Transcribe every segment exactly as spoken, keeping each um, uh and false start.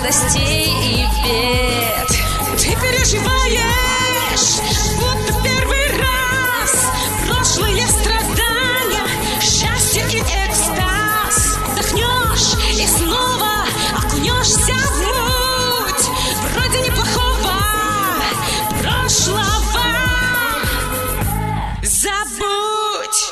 радостей и бед. Ты переживаешь, будто в первый раз. Прошлые страдания, счастье и экстаз. Вдохнешь и снова окунешься в муть. Вроде неплохого прошлого забудь.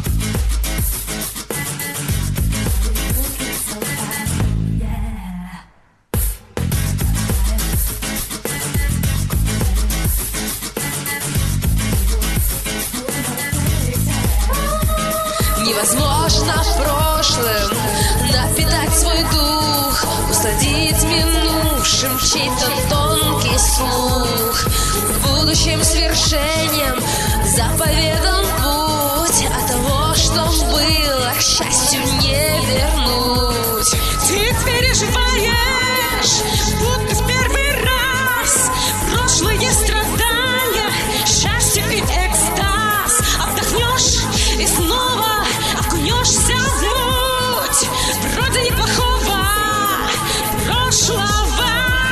Невозможно в прошлом напитать свой дух, усладить минувшим чей-то тонкий слух. К будущим свершениям заповедан путь, а того, что было, к счастью не вернуть. Ты переживаешь, будто в первый раз. Прошлые страдания, счастье и экстаз. Отдохнешь и снова окунешься в муть. Вроде неплохого прошлого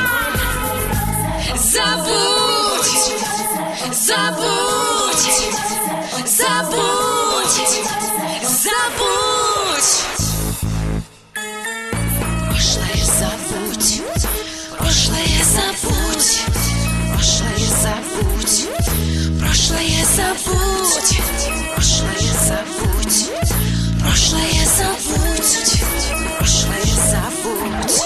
забудь, забудь, забудь, забудь. Прошлое забудь, прошлое забудь, прошлое забудь, прошлое забудь, прошлое забудь, прошлое забудь, прошлое забудь.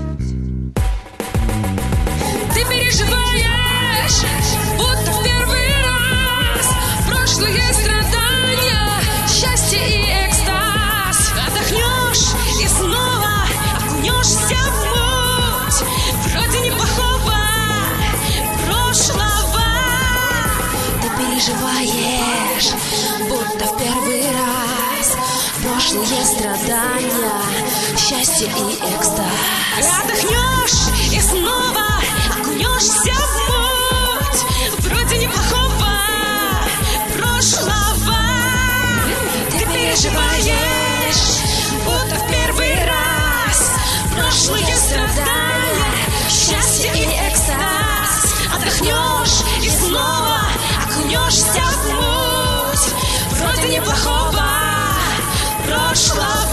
Ты переживаешь, будто в первый раз. Прошлые страдания, счастье и экстаз. Отдохнешь и снова окунешься в муть. Вроде неплохого прошлого. Ты переживаешь, будто в первый раз. Прошлые страдания, счастье и экстаз. Отдохнешь и снова окунешься в муть. Вроде неплохого прошлого. Ты переживаешь, будто в первый раз. Прошлые страдания, счастье и экстаз. Отдохнешь и снова окунешься в муть. Вроде неплохого прошлого.